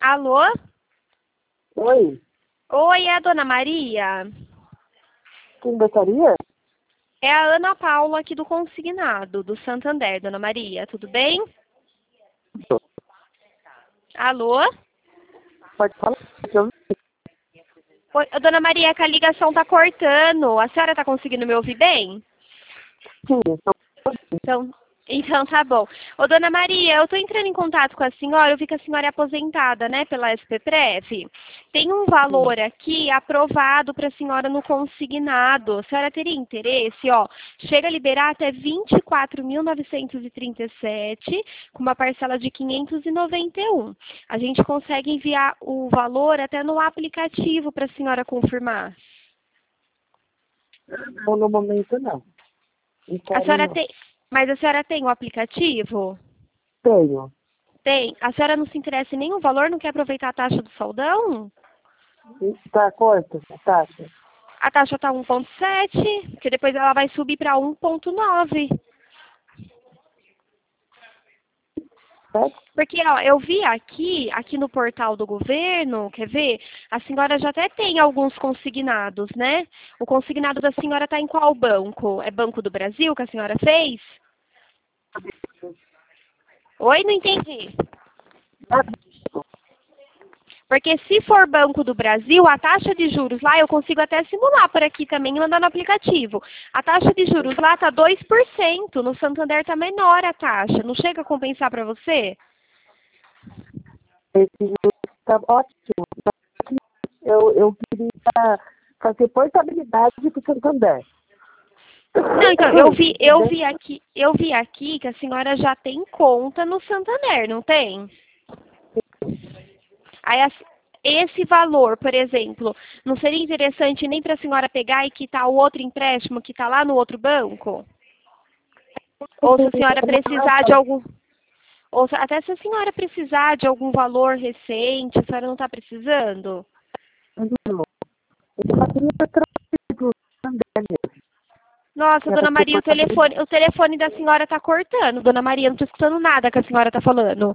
Alô? Oi, Oi, é a dona Maria? quem gostaria? É a Ana Paula aqui do Consignado, do Santander, dona Maria. Tudo bem? Alô? Pode falar? Eu Oi, dona Maria, é que a ligação tá cortando. A senhora tá conseguindo me ouvir bem? sim, Então tá bom. Ô, dona Maria, eu tô entrando em contato com a senhora, eu vi que a senhora é aposentada, né, pela SPPREV. Tem um valor aqui aprovado para a senhora no consignado. A senhora teria interesse, ó, chega a liberar até 24.937, com uma parcela de 591. A gente consegue enviar o valor até no aplicativo para a senhora confirmar. não, no momento não. Não A quero senhora não. tem, mas a senhora tem o aplicativo? Tenho. Tem. A senhora não se interessa em nenhum valor, não quer aproveitar a taxa do saldão? Tá, quanto a taxa? A taxa está 1,7, porque depois ela vai subir para 1,9. Certo? Porque, ó, eu vi aqui no portal do governo, quer ver? A senhora já até tem alguns consignados, né? O consignado da senhora está em qual banco? É Banco do Brasil que a senhora fez? Oi, não entendi. Porque se for Banco do Brasil, a taxa de juros lá eu consigo até simular por aqui também e mandar no aplicativo. A taxa de juros lá está 2%, no Santander está menor a taxa. Não chega a compensar para você? Esse juro tá ótimo. Eu queria fazer portabilidade para o Santander. Não, então, eu vi aqui que a senhora já tem conta no Santander, não tem? Aí esse valor, por exemplo, não seria interessante nem para a senhora pegar e quitar o outro empréstimo que está lá no outro banco? Ou se a senhora precisar de algum. Até se a senhora precisar de algum valor recente, a senhora não está precisando? Não, eu só queria transferir para o Santander mesmo. Nossa, Quero dona ter Maria, portabilidade. o telefone da senhora está cortando. Dona Maria, não estou escutando nada que a senhora está falando.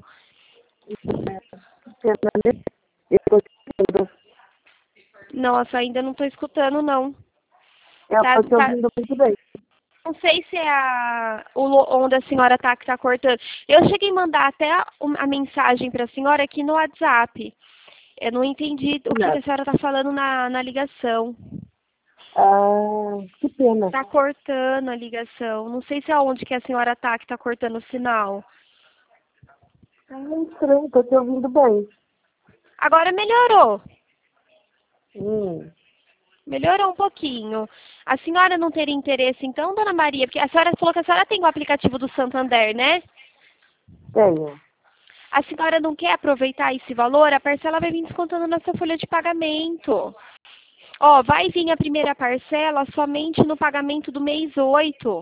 Eu tô te Nossa, ainda não estou escutando, não. eu Tá, tô te tá, ouvindo muito bem. não sei se é onde a senhora está que está cortando. Eu cheguei a mandar até a mensagem para a senhora aqui no WhatsApp. Eu não entendi o que a senhora está falando na ligação. Ah, que pena. Tá cortando a ligação. Não sei se é onde que a senhora tá que tá cortando o sinal. Ah, estranho, tô te ouvindo bem. Agora melhorou. Hum, Melhorou um pouquinho. A senhora não teria interesse, então, dona Maria? Porque a senhora falou que a senhora tem o aplicativo do Santander, né? tenho. A senhora não quer aproveitar esse valor? A parcela vai vir descontando na sua folha de pagamento. Ó, vai vir a primeira parcela somente no pagamento do mês 8.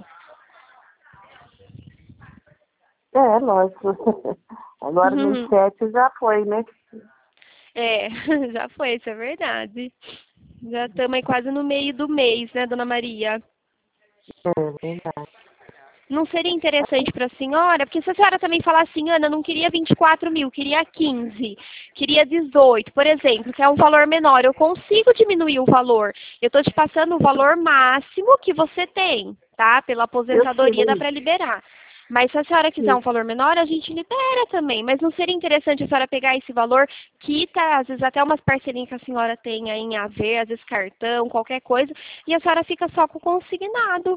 É, lógico. Agora mês 7 já foi, né? É, já foi, isso é verdade. Já estamos aí quase no meio do mês, né, dona Maria? É verdade. Não seria interessante para a senhora? Porque se a senhora também falar assim, Ana, não queria 24 mil, queria 15, queria 18, por exemplo, que é um valor menor, eu consigo diminuir o valor. Eu estou te passando o valor máximo que você tem, tá? Pela Eu aposentadoria dá sei. para liberar. Mas se a senhora quiser Sim. um valor menor, a gente libera também. Mas não seria interessante a senhora pegar esse valor, quita, às vezes até umas parcelinhas que a senhora tem aí em haver, às vezes cartão, qualquer coisa, e a senhora fica só com o consignado.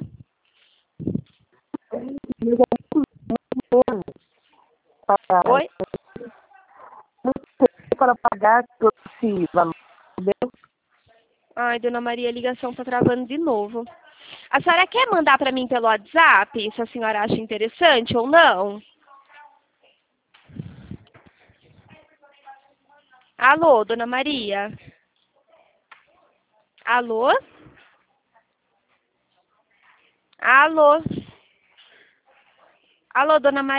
Mas é mesmo para, Oi? não sei, para pagar todo esse valor, entendeu? Ai, dona Maria, a ligação tá travando de novo. A senhora quer mandar para mim pelo WhatsApp, se a senhora acha interessante ou não? Alô, dona Maria? Alô? Alô? Alô, dona Maria?